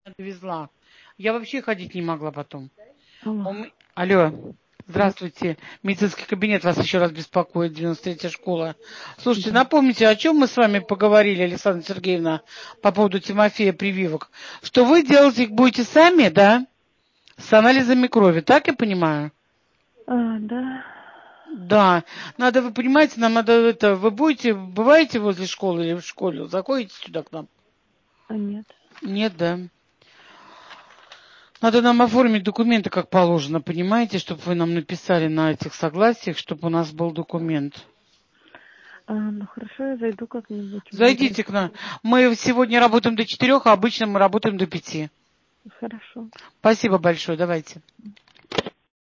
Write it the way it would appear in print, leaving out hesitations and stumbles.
довезла. Я вообще ходить не могла потом. Алло. Алло, здравствуйте. Медицинский кабинет вас еще раз беспокоит, 93-я школа. Слушайте, Да. напомните, о чем мы с вами поговорили, Александра Сергеевна, по поводу Тимофея прививок? Что вы делать их будете сами, да? С анализами крови, так я понимаю? Да. Да, надо, вы понимаете, нам надо это, вы бываете возле школы или в школе, заходите сюда к нам? Нет. Нет, да. Надо нам оформить документы, как положено, понимаете, чтобы вы нам написали на этих согласиях, чтобы у нас был документ. Ну хорошо, я зайду как-нибудь в Зайдите к нам. Мы сегодня работаем до 4, а обычно мы работаем до 5. Хорошо. Спасибо большое, давайте.